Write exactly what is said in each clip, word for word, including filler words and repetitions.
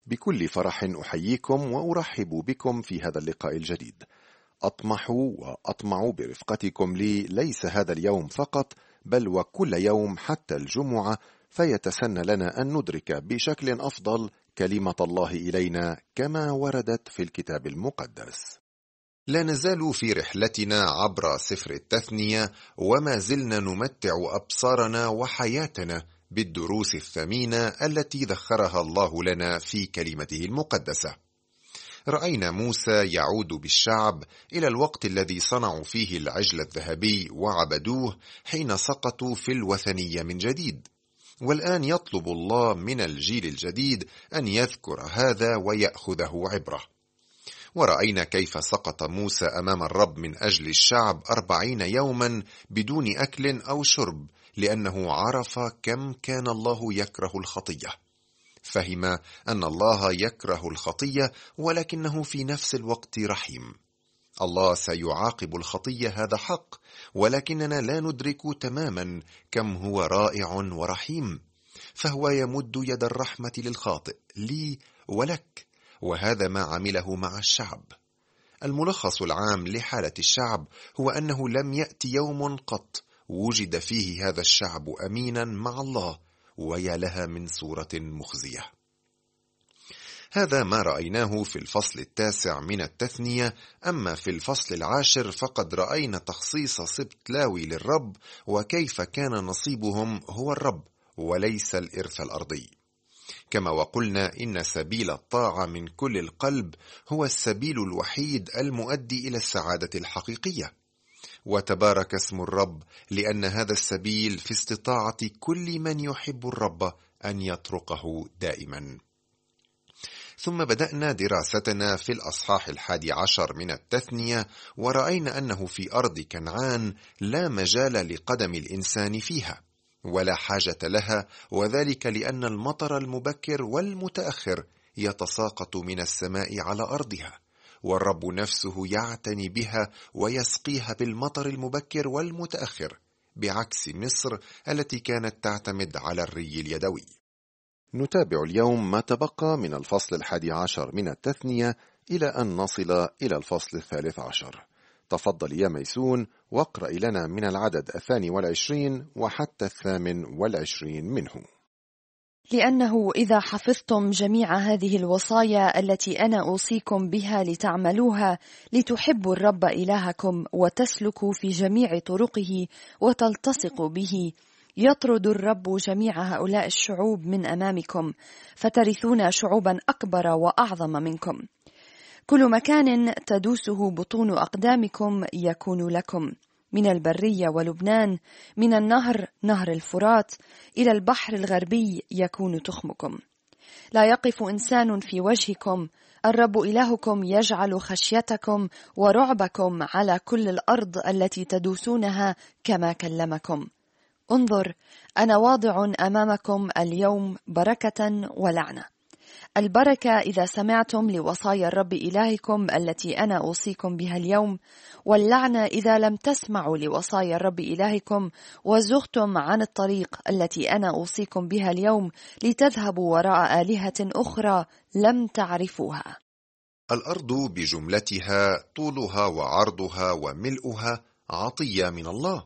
بكل فرح أحييكم وأرحب بكم في هذا اللقاء الجديد. أطمح وأطمع برفقتكم لي ليس هذا اليوم فقط، بل وكل يوم حتى الجمعة، فيتسنى لنا أن ندرك بشكل أفضل كلمة الله إلينا كما وردت في الكتاب المقدس. لا نزال في رحلتنا عبر سفر التثنية، وما زلنا نمتع أبصارنا وحياتنا بالدروس الثمينة التي ذخرها الله لنا في كلمته المقدسة. رأينا موسى يعود بالشعب إلى الوقت الذي صنعوا فيه العجل الذهبي وعبدوه حين سقطوا في الوثنية من جديد، والآن يطلب الله من الجيل الجديد أن يذكر هذا ويأخذه عبرة. ورأينا كيف سقط موسى أمام الرب من أجل الشعب أربعين يوما بدون أكل أو شرب، لأنه عرف كم كان الله يكره الخطية. فهم أن الله يكره الخطية، ولكنه في نفس الوقت رحيم. الله سيعاقب الخطية، هذا حق، ولكننا لا ندرك تماما كم هو رائع ورحيم، فهو يمد يد الرحمة للخاطئ، لي ولك، وهذا ما عمله مع الشعب. الملخص العام لحالة الشعب هو أنه لم يأتي يوم قط وجد فيه هذا الشعب أمينا مع الله، ويا لها من صورة مخزية. هذا ما رأيناه في الفصل التاسع من التثنية. أما في الفصل العاشر فقد رأينا تخصيص سبط لاوي للرب، وكيف كان نصيبهم هو الرب وليس الإرث الأرضي. كما وقلنا إن سبيل الطاعة من كل القلب هو السبيل الوحيد المؤدي إلى السعادة الحقيقية، وتبارك اسم الرب، لأن هذا السبيل في استطاعة كل من يحب الرب أن يطرقه دائما. ثم بدأنا دراستنا في الأصحاح الحادي عشر من التثنية، ورأينا أنه في أرض كنعان لا مجال لقدم الإنسان فيها ولا حاجة لها، وذلك لأن المطر المبكر والمتأخر يتساقط من السماء على أرضها، والرب نفسه يعتني بها ويسقيها بالمطر المبكر والمتأخر، بعكس مصر التي كانت تعتمد على الري اليدوي. نتابع اليوم ما تبقى من الفصل الحادي عشر من التثنية إلى أن نصل إلى الفصل الثالث عشر. تفضل يا ميسون واقرأ لنا من العدد الثاني والعشرين وحتى الثامن والعشرين منه. لأنه إذا حفظتم جميع هذه الوصايا التي أنا أوصيكم بها لتعملوها، لتحبوا الرب إلهكم وتسلكوا في جميع طرقه وتلتصقوا به، يطرد الرب جميع هؤلاء الشعوب من أمامكم، فترثون شعوبا أكبر وأعظم منكم. كل مكان تدوسه بطون أقدامكم يكون لكم، من البرية ولبنان، من النهر نهر الفرات إلى البحر الغربي يكون تخمكم. لا يقف إنسان في وجهكم، الرب إلهكم يجعل خشيتكم ورعبكم على كل الأرض التي تدوسونها كما كلمكم. انظر، أنا واضع أمامكم اليوم بركة ولعنة. البركة إذا سمعتم لوصايا الرب إلهكم التي أنا أوصيكم بها اليوم، واللعنة إذا لم تسمعوا لوصايا الرب إلهكم وزغتم عن الطريق التي أنا أوصيكم بها اليوم، لتذهبوا وراء آلهة أخرى لم تعرفوها. الأرض بجملتها طولها وعرضها وملؤها عطية من الله،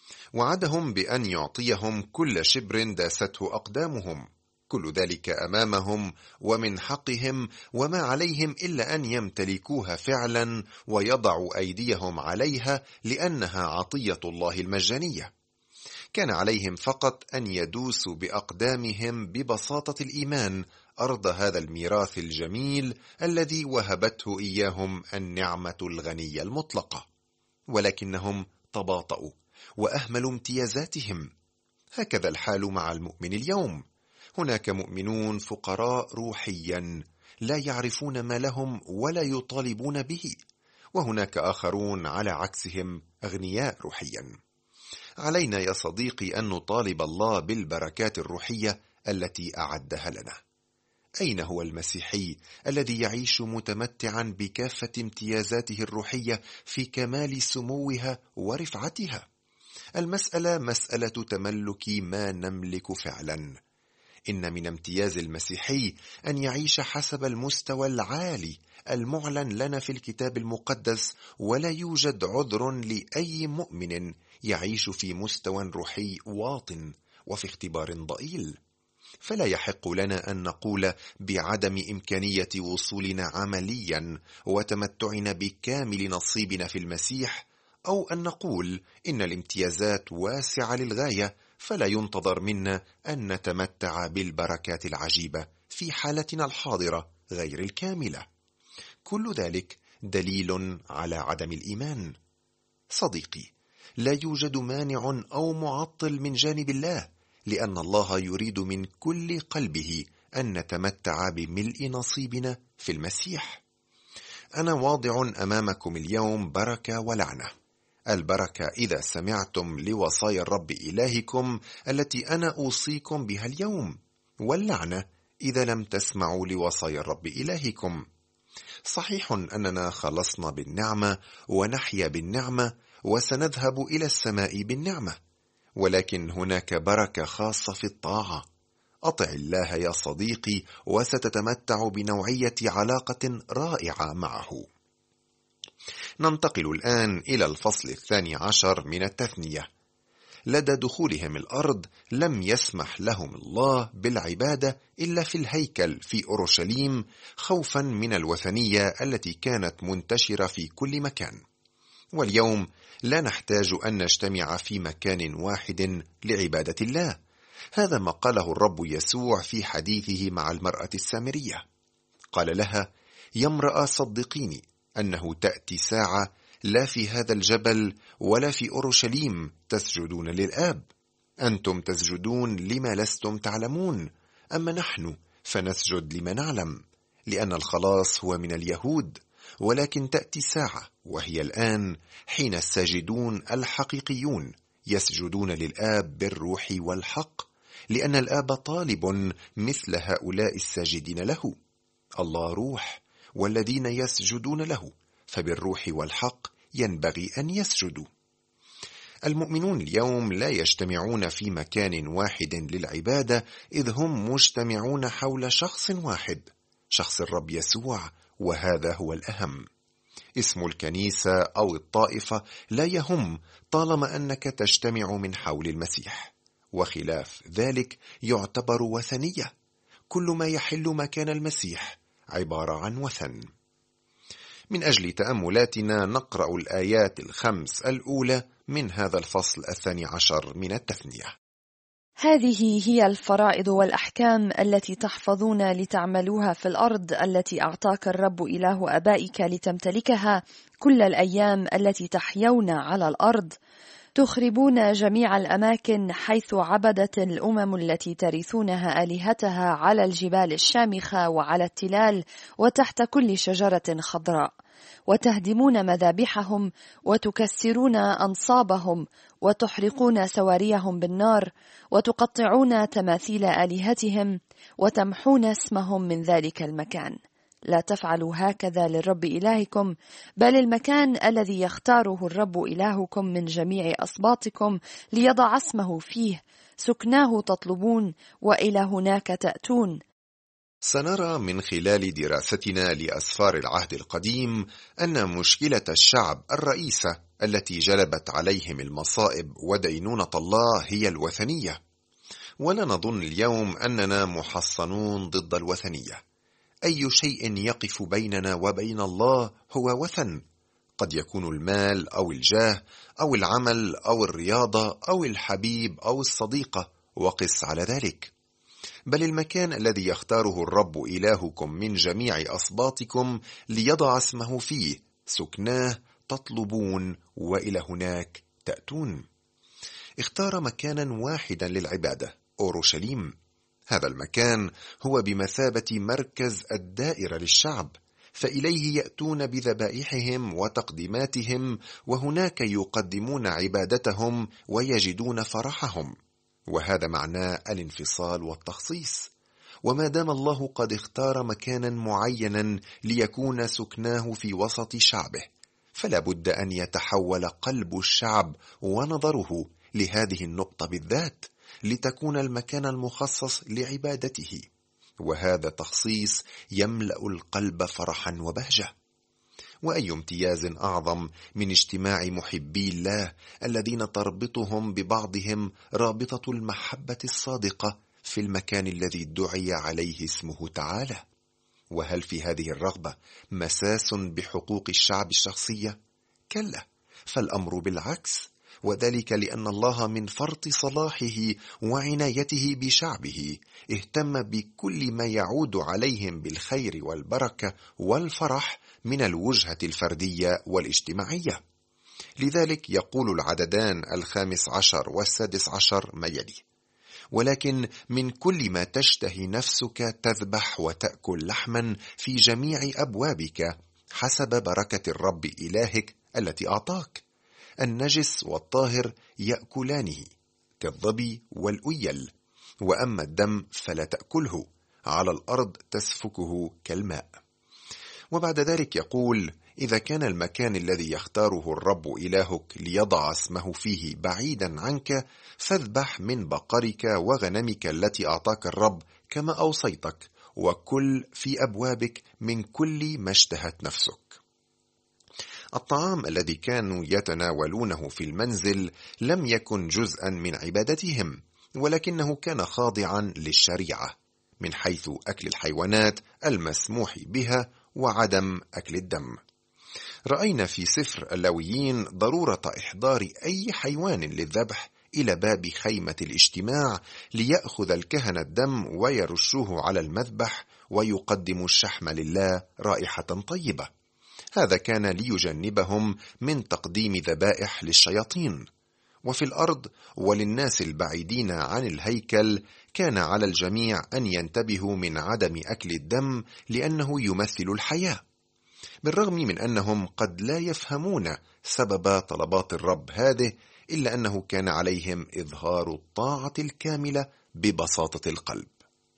وعدهم بأن يعطيهم كل شبر داسته أقدامهم، كل ذلك أمامهم ومن حقهم، وما عليهم إلا أن يمتلكوها فعلا ويضعوا أيديهم عليها، لأنها عطية الله المجانية. كان عليهم فقط أن يدوسوا بأقدامهم ببساطة الإيمان أرض هذا الميراث الجميل الذي وهبته إياهم النعمة الغنية المطلقة، ولكنهم تباطؤوا وأهملوا امتيازاتهم. هكذا الحال مع المؤمن اليوم. هناك مؤمنون فقراء روحيا لا يعرفون ما لهم ولا يطالبون به، وهناك آخرون على عكسهم أغنياء روحيا. علينا يا صديقي أن نطالب الله بالبركات الروحية التي أعدها لنا. أين هو المسيحي الذي يعيش متمتعا بكافة امتيازاته الروحية في كمال سموها ورفعتها؟ المسألة مسألة تملك ما نملك فعلا. إن من امتياز المسيحي أن يعيش حسب المستوى العالي المعلن لنا في الكتاب المقدس، ولا يوجد عذر لأي مؤمن يعيش في مستوى روحي واطٍ وفي اختبار ضئيل. فلا يحق لنا أن نقول بعدم إمكانية وصولنا عمليا وتمتعنا بكامل نصيبنا في المسيح، أو أن نقول إن الامتيازات واسعة للغاية فلا ينتظر منا أن نتمتع بالبركات العجيبة في حالتنا الحاضرة غير الكاملة. كل ذلك دليل على عدم الإيمان. صديقي، لا يوجد مانع أو معطل من جانب الله، لأن الله يريد من كل قلبه أن نتمتع بملء نصيبنا في المسيح. أنا واضع أمامكم اليوم بركة ولعنة. البركة إذا سمعتم لوصايا الرب إلهكم التي أنا أوصيكم بها اليوم، واللعنة إذا لم تسمعوا لوصايا الرب إلهكم. صحيح أننا خلصنا بالنعمة ونحيا بالنعمة وسنذهب إلى السماء بالنعمة، ولكن هناك بركة خاصة في الطاعة. أطع الله يا صديقي وستتمتع بنوعية علاقة رائعة معه. ننتقل الآن إلى الفصل الثاني عشر من التثنية. لدى دخولهم الأرض لم يسمح لهم الله بالعبادة إلا في الهيكل في أورشليم، خوفا من الوثنية التي كانت منتشرة في كل مكان. واليوم لا نحتاج أن نجتمع في مكان واحد لعبادة الله. هذا ما قاله الرب يسوع في حديثه مع المرأة السامرية. قال لها: يا امرأة صدقيني أنه تأتي ساعة لا في هذا الجبل ولا في أورشليم تسجدون للآب. أنتم تسجدون لما لستم تعلمون، أما نحن فنسجد لما نعلم، لأن الخلاص هو من اليهود. ولكن تأتي ساعة وهي الآن حين الساجدون الحقيقيون يسجدون للآب بالروح والحق، لأن الآب طالب مثل هؤلاء الساجدين له. الله روح، والذين يسجدون له فبالروح والحق ينبغي أن يسجدوا. المؤمنون اليوم لا يجتمعون في مكان واحد للعبادة، إذ هم مجتمعون حول شخص واحد، شخص الرب يسوع، وهذا هو الأهم. اسم الكنيسة أو الطائفة لا يهم طالما أنك تجتمع من حول المسيح، وخلاف ذلك يعتبر وثنية. كل ما يحل مكان المسيح عبارة عن وثن. من أجل تأملاتنا نقرأ الآيات الخمس الأولى من هذا الفصل الثاني عشر من التثنية. هذه هي الفرائض والأحكام التي تحفظون لتعملوها في الأرض التي أعطاك الرب إله آبائك لتمتلكها كل الأيام التي تحيون على الأرض، تخربون جميع الأماكن حيث عبدت الأمم التي ترثونها آلهتها على الجبال الشامخة وعلى التلال وتحت كل شجرة خضراء، وتهدمون مذابحهم وتكسرون أنصابهم وتحرقون سواريهم بالنار وتقطعون تماثيل آلهتهم وتمحون اسمهم من ذلك المكان. لا تفعلوا هكذا للرب إلهكم، بل المكان الذي يختاره الرب إلهكم من جميع أصباطكم ليضع اسمه فيه سكناه تطلبون وإلى هناك تأتون. سنرى من خلال دراستنا لأسفار العهد القديم أن مشكلة الشعب الرئيسة التي جلبت عليهم المصائب ودينونة الله هي الوثنية، ولا نظن اليوم أننا محصنون ضد الوثنية. أي شيء يقف بيننا وبين الله هو وثن، قد يكون المال أو الجاه أو العمل أو الرياضة أو الحبيب أو الصديقة، وقس على ذلك. بل المكان الذي يختاره الرب إلهكم من جميع أصباطكم ليضع اسمه فيه سكناه تطلبون وإلى هناك تأتون. اختار مكانا واحدا للعبادة، أورشليم. هذا المكان هو بمثابة مركز الدائرة للشعب، فإليه يأتون بذبائحهم وتقديماتهم، وهناك يقدمون عبادتهم ويجدون فرحهم، وهذا معناه الانفصال والتخصيص. وما دام الله قد اختار مكانا معينا ليكون سكناه في وسط شعبه، فلا بد أن يتحول قلب الشعب ونظره لهذه النقطة بالذات، لتكون المكان المخصص لعبادته، وهذا تخصيص يملأ القلب فرحا وبهجة. وأي امتياز أعظم من اجتماع محبي الله الذين تربطهم ببعضهم رابطة المحبة الصادقة في المكان الذي دعي عليه اسمه تعالى. وهل في هذه الرغبة مساس بحقوق الشعب الشخصية؟ كلا، فالأمر بالعكس، وذلك لأن الله من فرط صلاحه وعنايته بشعبه اهتم بكل ما يعود عليهم بالخير والبركة والفرح من الوجهة الفردية والاجتماعية. لذلك يقول العددان الخامس عشر والسادس عشر ما يلي: ولكن من كل ما تشتهي نفسك تذبح وتأكل لحما في جميع أبوابك حسب بركة الرب إلهك التي أعطاك. النجس والطاهر يأكلانه كالظبي والأيل، وأما الدم فلا تأكله، على الأرض تسفكه كالماء. وبعد ذلك يقول: إذا كان المكان الذي يختاره الرب إلهك ليضع اسمه فيه بعيدا عنك، فاذبح من بقرك وغنمك التي أعطاك الرب كما أوصيتك، وكل في أبوابك من كل ما اشتهت نفسك. الطعام الذي كانوا يتناولونه في المنزل لم يكن جزءا من عبادتهم، ولكنه كان خاضعا للشريعة من حيث أكل الحيوانات المسموح بها وعدم أكل الدم. رأينا في سفر اللاويين ضرورة إحضار أي حيوان للذبح إلى باب خيمة الاجتماع ليأخذ الكهنة الدم ويرشوه على المذبح ويقدم الشحم لله رائحة طيبة. هذا كان ليجنبهم من تقديم ذبائح للشياطين. وفي الأرض وللناس البعيدين عن الهيكل كان على الجميع أن ينتبهوا من عدم أكل الدم لأنه يمثل الحياة، بالرغم من أنهم قد لا يفهمون سبب طلبات الرب هذه، إلا أنه كان عليهم إظهار الطاعة الكاملة ببساطة القلب.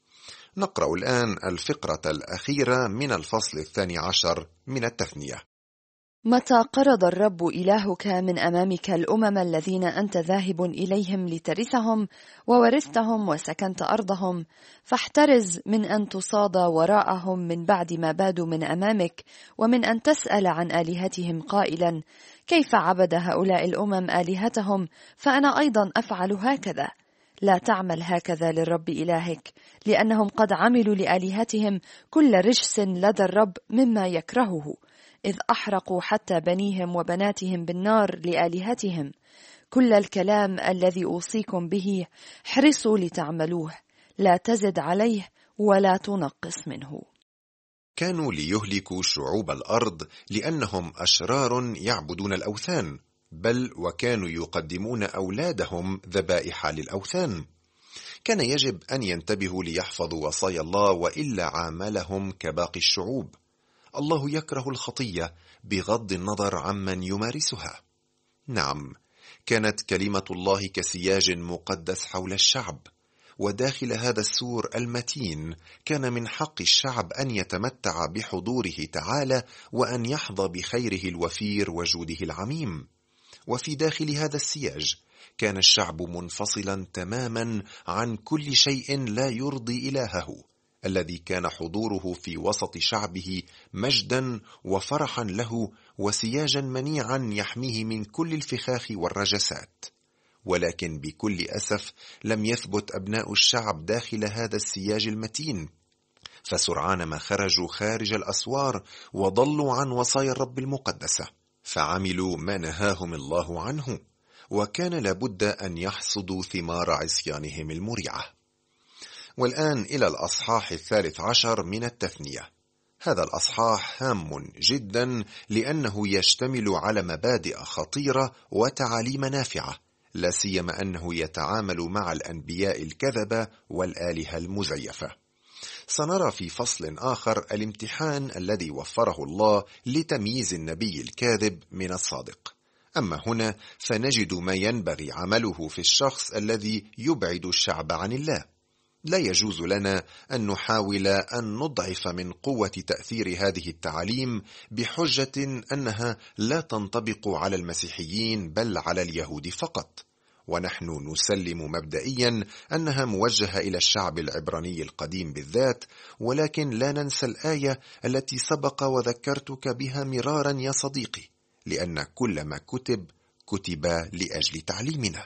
نقرأ الآن الفقرة الأخيرة من الفصل الثاني عشر من التثنية. متى قرض الرب إلهك من أمامك الأمم الذين أنت ذاهب إليهم لترثهم وورثتهم وسكنت أرضهم، فاحترز من أن تصاد وراءهم من بعد ما بادوا من أمامك، ومن أن تسأل عن آلهتهم قائلا: كيف عبد هؤلاء الأمم آلهتهم؟ فأنا أيضا أفعل هكذا. لا تعمل هكذا للرب إلهك، لأنهم قد عملوا لآلهتهم كل رجس لدى الرب مما يكرهه، إذ أحرقوا حتى بنيهم وبناتهم بالنار لآلهتهم. كل الكلام الذي أوصيكم به احرصوا لتعملوه، لا تزد عليه ولا تنقص منه. كانوا ليهلكوا شعوب الأرض لأنهم أشرار يعبدون الأوثان، بل وكانوا يقدمون أولادهم ذبائح للأوثان. كان يجب أن ينتبهوا ليحفظوا وصايا الله، وإلا عاملهم كباقي الشعوب. الله يكره الخطية بغض النظر عمن يمارسها. نعم، كانت كلمة الله كسياج مقدس حول الشعب، وداخل هذا السور المتين كان من حق الشعب أن يتمتع بحضوره تعالى، وأن يحظى بخيره الوفير وجوده العميم. وفي داخل هذا السياج كان الشعب منفصلا تماما عن كل شيء لا يرضي إلهه، الذي كان حضوره في وسط شعبه مجدا وفرحا له، وسياجا منيعا يحميه من كل الفخاخ والرجسات. ولكن بكل أسف لم يثبت أبناء الشعب داخل هذا السياج المتين، فسرعان ما خرجوا خارج الأسوار وضلوا عن وصايا الرب المقدسة، فعملوا ما نهاهم الله عنه، وكان لابد أن يحصدوا ثمار عصيانهم المريعة. والآن إلى الأصحاح الثالث عشر من التثنية. هذا الأصحاح هام جدا لأنه يشتمل على مبادئ خطيرة وتعاليم نافعة، لا سيما أنه يتعامل مع الأنبياء الكذبة والآلهة المزيفة. سنرى في فصل آخر الامتحان الذي وفره الله لتمييز النبي الكاذب من الصادق. أما هنا فنجد ما ينبغي عمله في الشخص الذي يبعد الشعب عن الله. لا يجوز لنا أن نحاول أن نضعف من قوة تأثير هذه التعاليم بحجة أنها لا تنطبق على المسيحيين بل على اليهود فقط، ونحن نسلم مبدئيا أنها موجهة إلى الشعب العبراني القديم بالذات، ولكن لا ننسى الآية التي سبق وذكرتك بها مرارا يا صديقي، لأن كل ما كتب كتب لأجل تعليمنا.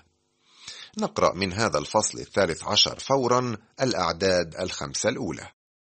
نقرأ من هذا الفصل الثالث عشر فورا الأعداد الخمسة الأولى.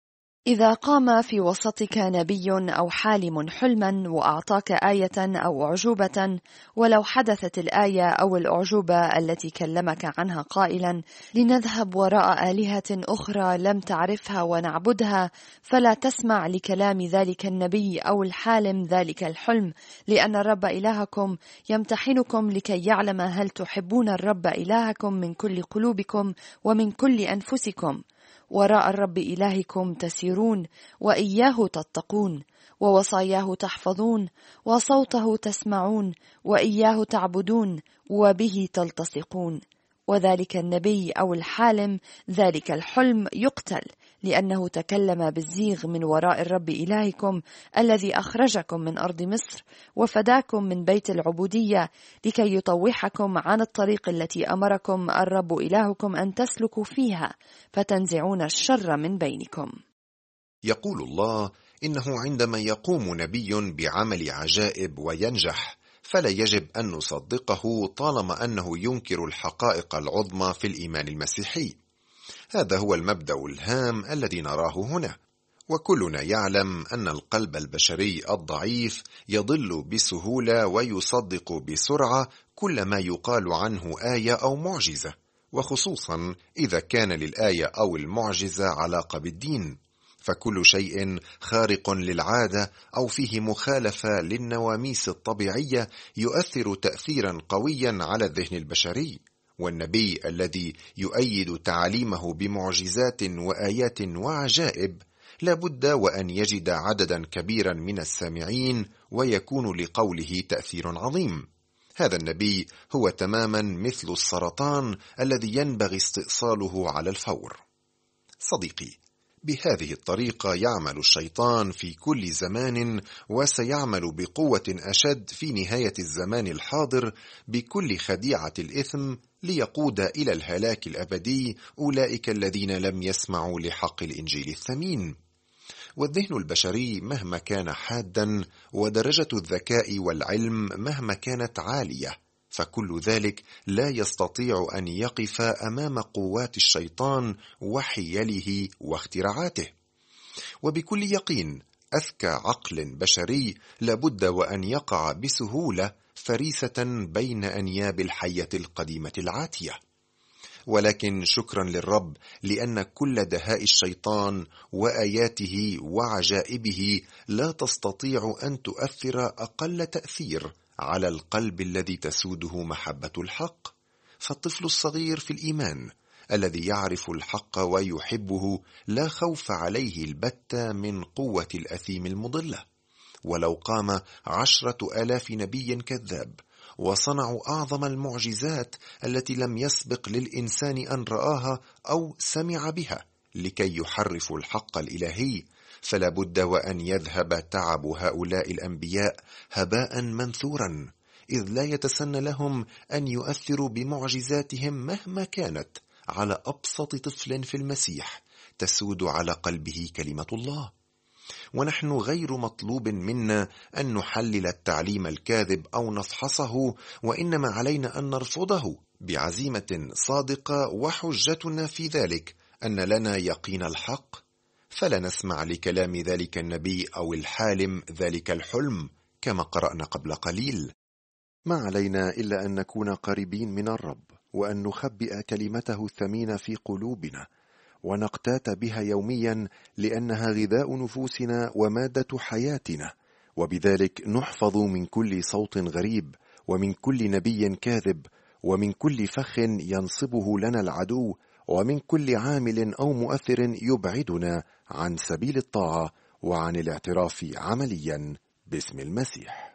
إذا قام في وسطك نبي أو حالم حلما وأعطاك آية أو أعجوبة، ولو حدثت الآية أو الأعجوبة التي كلمك عنها قائلا لنذهب وراء آلهة أخرى لم تعرفها ونعبدها، فلا تسمع لكلام ذلك النبي أو الحالم ذلك الحلم، لأن الرب إلهكم يمتحنكم لكي يعلم هل تحبون الرب إلهكم من كل قلوبكم ومن كل أنفسكم. وراء الرب إلهكم تسيرون، وإياه تتقون، ووصاياه تحفظون، وصوته تسمعون، وإياه تعبدون، وبه تلتصقون. وذلك النبي أو الحالم ذلك الحلم يقتل، لأنه تكلم بالزيغ من وراء الرب إلهكم الذي أخرجكم من أرض مصر وفداكم من بيت العبودية، لكي يطوحكم عن الطريق التي أمركم الرب إلهكم أن تسلكوا فيها، فتنزعون الشر من بينكم. يقول الله إنه عندما يقوم نبي بعمل عجائب وينجح، فلا يجب أن نصدقه طالما أنه ينكر الحقائق العظمى في الإيمان المسيحي. هذا هو المبدأ الهام الذي نراه هنا، وكلنا يعلم أن القلب البشري الضعيف يضل بسهولة ويصدق بسرعة كل ما يقال عنه آية أو معجزة، وخصوصا إذا كان للآية أو المعجزة علاقة بالدين، فكل شيء خارق للعادة أو فيه مخالفة للنواميس الطبيعية يؤثر تأثيرا قويا على الذهن البشري. والنبي الذي يؤيد تعاليمه بمعجزات وآيات وعجائب لابد وأن يجد عددا كبيرا من السامعين ويكون لقوله تأثير عظيم. هذا النبي هو تماما مثل السرطان الذي ينبغي استئصاله على الفور. صديقي، بهذه الطريقة يعمل الشيطان في كل زمان، وسيعمل بقوة أشد في نهاية الزمان الحاضر بكل خديعة الإثم ليقود إلى الهلاك الأبدي أولئك الذين لم يسمعوا لحق الإنجيل الثمين. والذهن البشري مهما كان حادا، ودرجة الذكاء والعلم مهما كانت عالية، فكل ذلك لا يستطيع أن يقف أمام قوات الشيطان وحيله واختراعاته. وبكل يقين أذكى عقل بشري لابد وأن يقع بسهولة فريسة بين أنياب الحية القديمة العاتية. ولكن شكرا للرب، لأن كل دهاء الشيطان وآياته وعجائبه لا تستطيع أن تؤثر أقل تأثير على القلب الذي تسوده محبة الحق. فالطفل الصغير في الإيمان الذي يعرف الحق ويحبه لا خوف عليه البتة من قوة الأثيم المضلة. ولو قام عشرة آلاف نبي كذاب وصنعوا أعظم المعجزات التي لم يسبق للإنسان أن رآها أو سمع بها لكي يحرفوا الحق الإلهي، فلا بد وأن يذهب تعب هؤلاء الأنبياء هباء منثورا، إذ لا يتسنى لهم أن يؤثروا بمعجزاتهم مهما كانت على أبسط طفل في المسيح تسود على قلبه كلمة الله. ونحن غير مطلوب منا أن نحلل التعليم الكاذب أو نفحصه، وإنما علينا أن نرفضه بعزيمة صادقة، وحجتنا في ذلك أن لنا يقين الحق، فلا نسمع لكلام ذلك النبي أو الحالم ذلك الحلم كما قرأنا قبل قليل. ما علينا إلا أن نكون قريبين من الرب، وأن نخبئ كلمته الثمينة في قلوبنا، ونقتات بها يوميا، لأنها غذاء نفوسنا ومادة حياتنا، وبذلك نحفظ من كل صوت غريب، ومن كل نبي كاذب، ومن كل فخ ينصبه لنا العدو، ومن كل عامل أو مؤثر يبعدنا عن سبيل الطاعة وعن الاعتراف عمليا باسم المسيح.